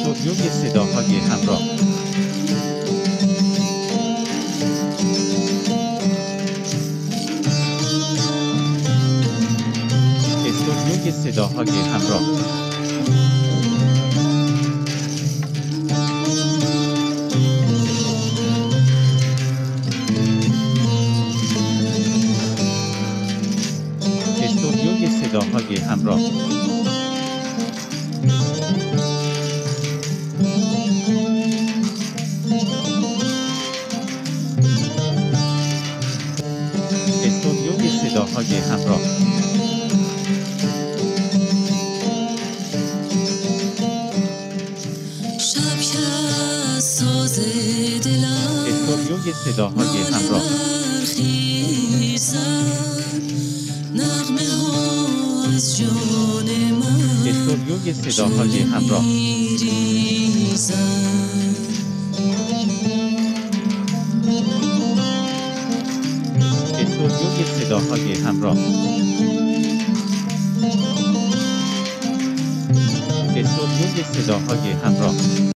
استودیوی صداهای همراه. استودیوی صداهای همراه. استودیوی صداهای همراه. استودیوی صداهای همراه. استودیوی صداهای همراه. استودیوی صداهای همراه. استودیوی صداهای همراه. استودیوی صداهای همراه.